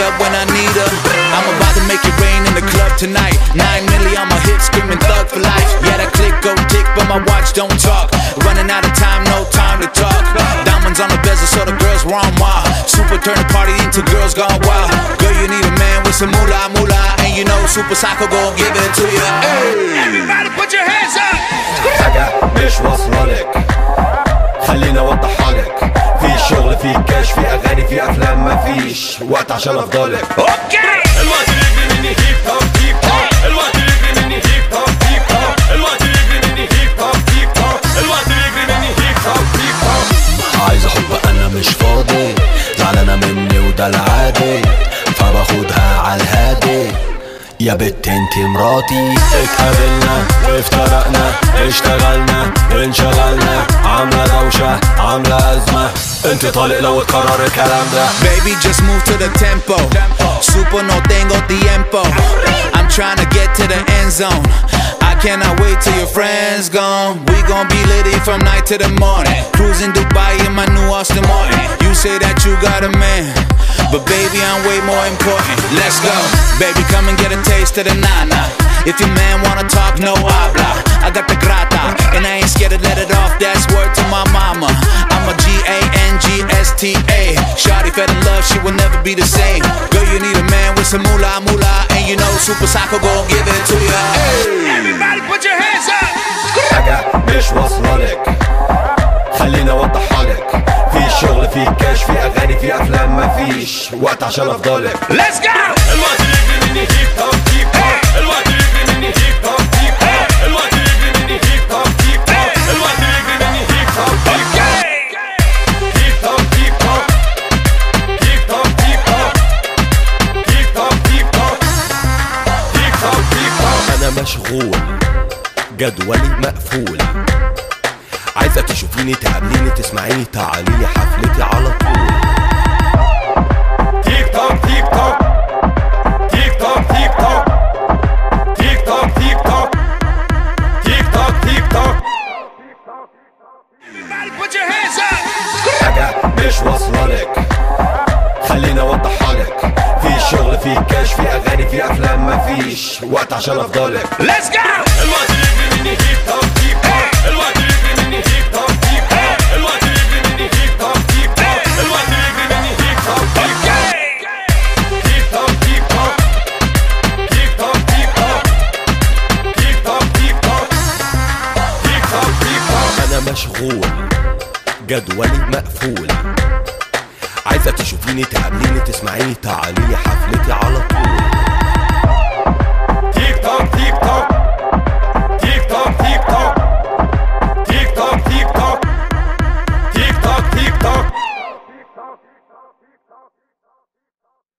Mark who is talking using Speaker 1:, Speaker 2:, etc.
Speaker 1: up when I need her. I'm about to make it rain in the club tonight. 9 milli on my hips, screaming thug for life. Yeah, that click go tick, but my watch don't talk. Running out of time, no time to talk. Diamonds on the bezel, so the girls run wild. Super turn the party into girls gone wild. Girl, you need a man with some moolah, moolah. And you know Super Psycho gon' give it to you. Hey. Everybody put your hands up.
Speaker 2: حاجة مش واصلة خليني اوضحها لك. في شغل، في كاش، في اغاني، في افلام، مفيش وقت عشان افضلك.
Speaker 1: اوكي.
Speaker 2: الوقت يجري مني هيب هوب هيب هوب. الوقت يجري مني هيب هوب هيب هوب. الوقت يجري مني هيب هوب هيب هوب. الوقت يجري مني هيب هوب هيب هوب. عايز حب انا مش فاضي، زعلانة مني وده العادي، فباخدها عالهادي. يا بت انتي مراتي، اتقابلنا وافترقنا، اشتغلنا انشغلنا، عاملة دوشة عاملة أزمة، انت طالق لو اتكرر الكلام ده.
Speaker 1: Baby just move to the tempo, super no tengo tiempo. I'm trying to get to the end zone. I cannot wait till your friends gone. We gon' be litty from night to the morning. Cruising Dubai in my new Aston Martin. You say that you got a man, but baby I'm way more important. Let's go, baby come and get a taste of the nana. If your man wanna talk, no habla. I got the grata, and I ain't scared to let it off. That's word to my mama. I'm a G-A-N-G-S-T-A. Shawty fell in love, she will never be the same. Girl, you need a man with some moolah, moolah. And you know Super Psycho gon' give it to you. Hey. Everybody put your hands up.
Speaker 2: حاجة مش واصلة لك خليني اوضحها لك. في شغل، في كاش، في اغاني، في افلام، مفيش وقت عشان افضلك.
Speaker 1: Let's go.
Speaker 2: الوقت يجري مني هيب هوب هيب هوب. الوقت يجري مني هيب هوب هيب هوب. الوقت يجري مني هيب هوب هيب هوب. الوقت يجري مني هيب هوب هيب هوب. هيب هوب هيب هوب. هيب هوب هيب هوب. هيب هوب هيب هوب. هيب هوب هيب هوب. انا مشغول، جدولي مقفول، عايزة تشوفيني، تقابليني، تسمعيني، تعاليلي حفلتي على طول. تيك توك تيك توك تيك توك تيك توك تيك توك تيك توك تيك توك تيك توك.
Speaker 1: Everybody put your hands up.
Speaker 2: حاجة مش واصلة لك خليني اوضحها لك. في شغل، في كاش، في اغاني، في افلام، مفيش وقت عشان افضلك.
Speaker 1: Let's go.
Speaker 2: الوقت يجري مني هيب هوب هيب هوب. الوقت يجري مني هيب هوب هيب هوب. الوقت يجري مني هيب هوب هيب هوب. الوقت يجري مني هيب هوب هيب هوب. هيب هوب هيب هوب. هيب هوب هيب هوب. هيب هوب هيب هوب. هيب هوب هيب هوب. انا مشغول، جدولي مقفول، عايزة تشوفيني، تقابليني، تسمعيني، تعاليلي حفلتي على طول. تيك توك تيك توك